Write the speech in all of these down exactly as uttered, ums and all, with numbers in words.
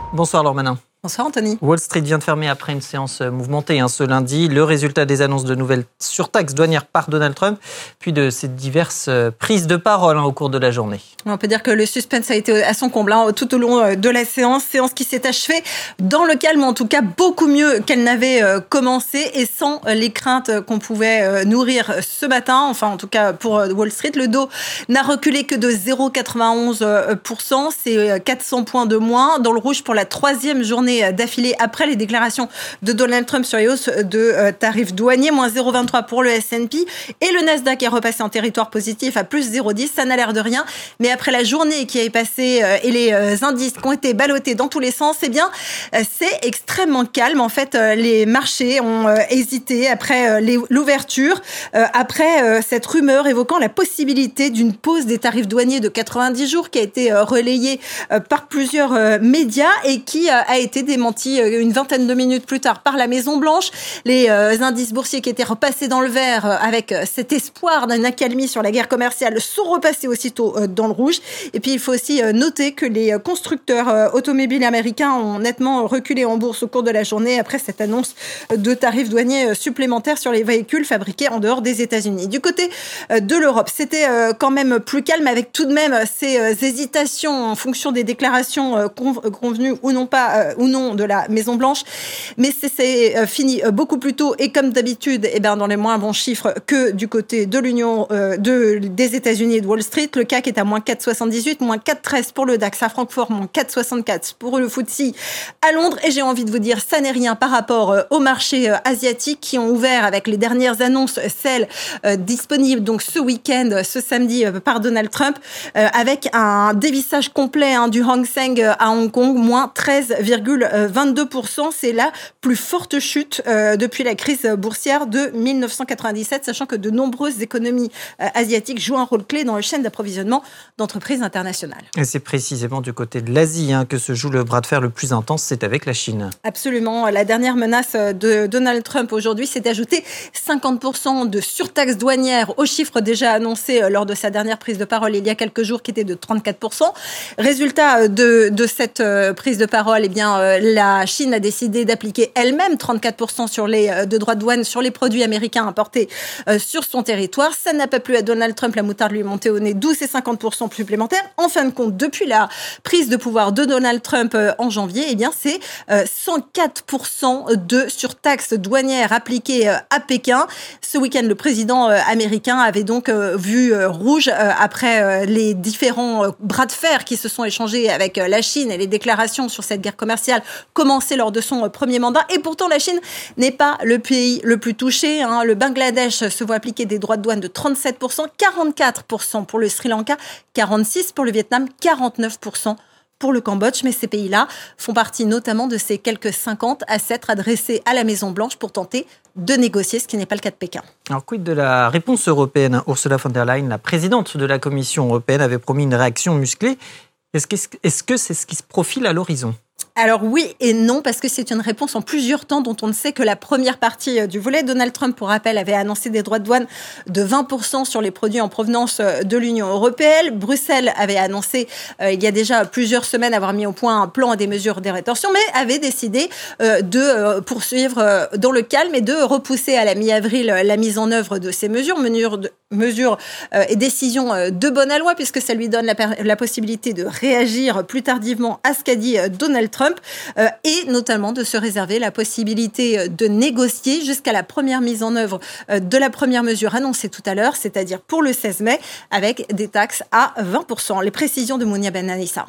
Bonsoir Laure Manin. Bonsoir Anthony. Wall Street vient de fermer après une séance mouvementée hein, ce lundi. Le résultat des annonces de nouvelles surtaxes douanières par Donald Trump, puis de ces diverses prises de parole hein, au cours de la journée. On peut dire que le suspense a été à son comble hein, tout au long de la séance. Séance qui s'est achevée dans le calme, en tout cas beaucoup mieux qu'elle n'avait commencé et sans les craintes qu'on pouvait nourrir ce matin. Enfin, en tout cas pour Wall Street, le Dow n'a reculé que de zéro virgule quatre-vingt-onze pour cent. C'est quatre cents points de moins. Dans le rouge pour la troisième journée d'affilée après les déclarations de Donald Trump sur les hausses de tarifs douaniers, moins zéro virgule vingt-trois pour le S and P et le Nasdaq est repassé en territoire positif à plus zéro virgule dix, ça n'a l'air de rien, mais après la journée qui est passée et les indices qui ont été ballottés dans tous les sens, eh bien c'est extrêmement calme. En fait, les marchés ont hésité après l'ouverture, après cette rumeur évoquant la possibilité d'une pause des tarifs douaniers de quatre-vingt-dix jours qui a été relayée par plusieurs médias et qui a été démenti une vingtaine de minutes plus tard par la Maison-Blanche. Les indices boursiers qui étaient repassés dans le vert avec cet espoir d'une accalmie sur la guerre commerciale sont repassés aussitôt dans le rouge. Et puis, il faut aussi noter que les constructeurs automobiles américains ont nettement reculé en bourse au cours de la journée après cette annonce de tarifs douaniers supplémentaires sur les véhicules fabriqués en dehors des États-Unis. Du côté de l'Europe, c'était quand même plus calme avec tout de même ces hésitations en fonction des déclarations convenues ou non pas ou non de la Maison-Blanche, mais c'est, c'est fini beaucoup plus tôt et comme d'habitude, eh ben, dans les moins bons chiffres que du côté de l'Union euh, de, des États-Unis et de Wall Street. Le C A C est à moins quatre virgule soixante-dix-huit, moins quatre virgule treize pour le DAX à Francfort, moins quatre virgule soixante-quatre pour le F T S E à Londres. Et j'ai envie de vous dire, ça n'est rien par rapport euh, aux marchés euh, asiatiques qui ont ouvert avec les dernières annonces, celles euh, disponibles donc ce week-end, ce samedi euh, par Donald Trump, euh, avec un dévissage complet hein, du Hang Seng euh, à Hong Kong, moins treize virgule vingt-deux pour cent. C'est la plus forte chute euh, depuis la crise boursière de mille neuf cent quatre-vingt-dix-sept, sachant que de nombreuses économies euh, asiatiques jouent un rôle clé dans les chaînes d'approvisionnement d'entreprises internationales. Et c'est précisément du côté de l'Asie hein, que se joue le bras de fer le plus intense, c'est avec la Chine. Absolument. La dernière menace de Donald Trump aujourd'hui, c'est d'ajouter cinquante pour cent de surtaxe douanière au chiffre déjà annoncé lors de sa dernière prise de parole il y a quelques jours, qui était de trente-quatre pour cent. Résultat de, de cette prise de parole, eh bien, la Chine a décidé d'appliquer elle-même trente-quatre pour cent sur les, de droits de douane sur les produits américains importés euh, sur son territoire. Ça n'a pas plu à Donald Trump, la moutarde lui est montée au nez, douze et cinquante pour cent supplémentaires. En fin de compte, depuis la prise de pouvoir de Donald Trump euh, en janvier, eh bien, c'est euh, cent quatre pour cent de surtaxe douanière appliquée euh, à Pékin. Ce week-end, le président euh, américain avait donc euh, vu euh, rouge euh, après euh, les différents euh, bras de fer qui se sont échangés avec euh, la Chine et les déclarations sur cette guerre commerciale commencé lors de son premier mandat. Et pourtant, la Chine n'est pas le pays le plus touché. Hein. Le Bangladesh se voit appliquer des droits de douane de trente-sept pour cent, quarante-quatre pour cent pour le Sri Lanka, quarante-six pour cent pour le Vietnam, quarante-neuf pour cent pour le Cambodge. Mais ces pays-là font partie notamment de ces quelques cinquante à s'être adressés à la Maison-Blanche pour tenter de négocier, ce qui n'est pas le cas de Pékin. Alors, quid de la réponse européenne? Ursula von der Leyen, la présidente de la Commission européenne, avait promis une réaction musclée. Est-ce que, est-ce que c'est ce qui se profile à l'horizon? Alors oui et non, parce que c'est une réponse en plusieurs temps dont on ne sait que la première partie du volet. Donald Trump, pour rappel, avait annoncé des droits de douane de vingt pour cent sur les produits en provenance de l'Union européenne. Bruxelles avait annoncé euh, il y a déjà plusieurs semaines avoir mis au point un plan et des mesures de rétorsion, mais avait décidé euh, de euh, poursuivre euh, dans le calme et de repousser à la mi-avril la mise en œuvre de ces mesures, mesures, de, mesures euh, et décisions euh, de bonne loi, puisque ça lui donne la, la possibilité de réagir plus tardivement à ce qu'a dit euh, Donald Trump. Euh, et notamment de se réserver la possibilité de négocier jusqu'à la première mise en œuvre euh, de la première mesure annoncée tout à l'heure, c'est-à-dire pour le seize mai, avec des taxes à vingt pour cent. Les précisions de Mounia Ben Anissa.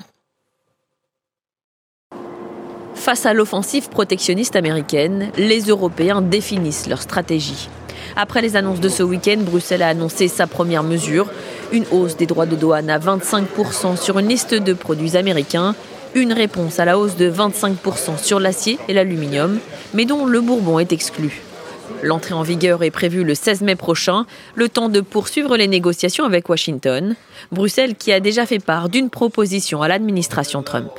Face à l'offensive protectionniste américaine, les Européens définissent leur stratégie. Après les annonces de ce week-end, Bruxelles a annoncé sa première mesure, une hausse des droits de douane à vingt-cinq pour cent sur une liste de produits américains. Une réponse à la hausse de vingt-cinq pour cent sur l'acier et l'aluminium, mais dont le Bourbon est exclu. L'entrée en vigueur est prévue le seize mai prochain, le temps de poursuivre les négociations avec Washington. Bruxelles qui a déjà fait part d'une proposition à l'administration Trump.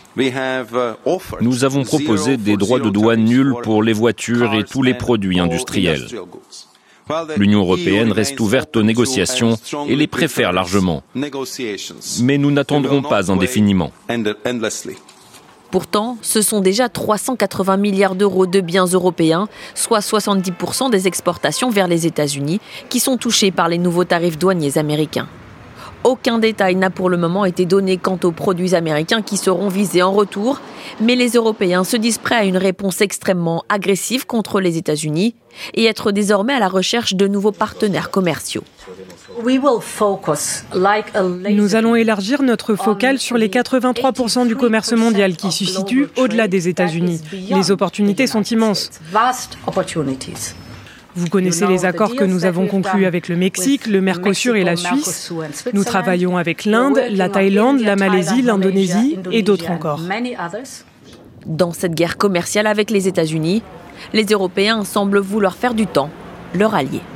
Nous avons proposé des droits de douane nuls pour les voitures et tous les produits industriels. L'Union européenne reste ouverte aux négociations et les préfère largement. Mais nous n'attendrons pas indéfiniment. Pourtant, ce sont déjà trois cent quatre-vingts milliards d'euros de biens européens, soit soixante-dix pour cent des exportations vers les États-Unis, qui sont touchés par les nouveaux tarifs douaniers américains. Aucun détail n'a pour le moment été donné quant aux produits américains qui seront visés en retour, mais les Européens se disent prêts à une réponse extrêmement agressive contre les États-Unis et être désormais à la recherche de nouveaux partenaires commerciaux. Nous allons élargir notre focale sur les quatre-vingt-trois pour cent du commerce mondial qui se situe au-delà des États-Unis. Les opportunités sont immenses. Vous connaissez les accords que nous avons conclus avec le Mexique, le Mercosur et la Suisse. Nous travaillons avec l'Inde, la Thaïlande, la Malaisie, l'Indonésie et d'autres encore. Dans cette guerre commerciale avec les États-Unis, les Européens semblent vouloir faire du temps leur allié.